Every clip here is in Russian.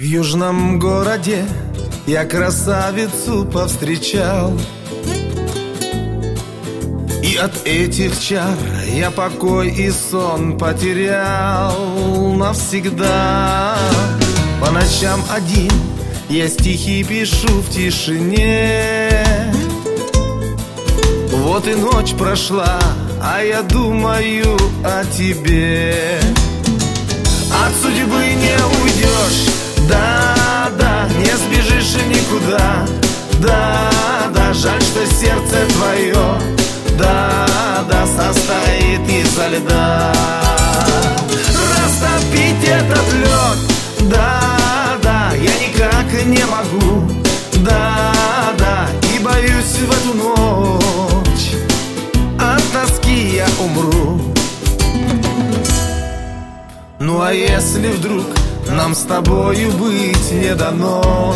В южном городе я красавицу повстречал, и от этих чар я покой и сон потерял навсегда. По ночам один я стихи пишу в тишине. Вот и ночь прошла, а я думаю о тебе. От судьбы не уйдешь, да, не сбежишь никуда. Да, жаль, что сердце твое, да, состоит изо льда. Растопить этот лед, да, я никак не могу. Да, и боюсь в эту ночь, от тоски я умру. Ну а если вдруг нам с тобою быть не дано,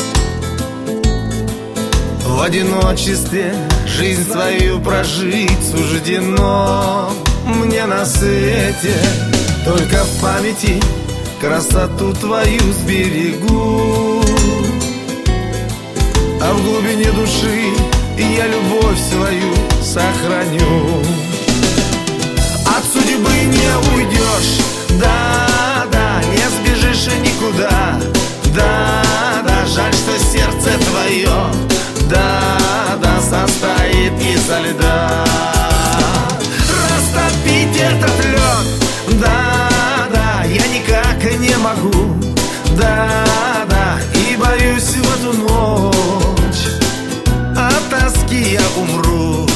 в одиночестве жизнь свою прожить суждено мне на свете. Только в памяти красоту твою сберегу, а в глубине души я любовь свою сохраню. От судьбы не уйдешь, да, не сбежишь никуда. Да, жаль, что сердце твое, да, состоит изо льда. Растопить этот лед, да, я никак не могу. Да, и боюсь в эту ночь, от тоски я умру.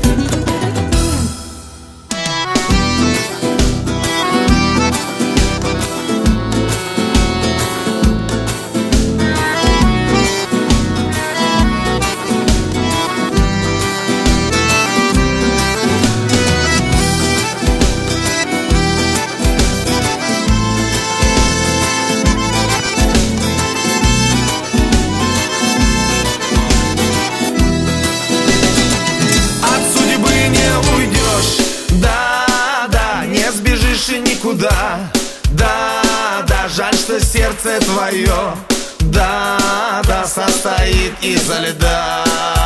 Никуда, да, жаль, что сердце твое, да, состоит изо льда.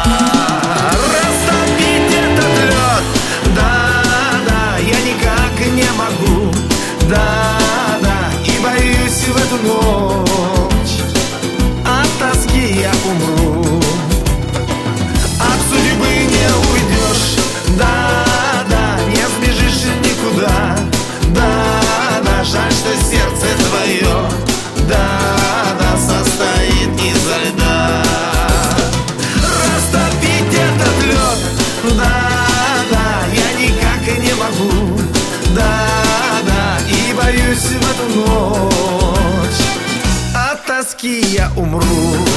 Растопить этот лед, да, я никак не могу. Да, и боюсь в эту ночь, от тоски я умру. От судьбы не уйдешь, да, не сбежишь никуда. Да, жаль, что сердце твое, да, состоит изо льда. Растопить этот лед, да, я никак не могу. Да, и боюсь в эту ночь, от тоски я умру.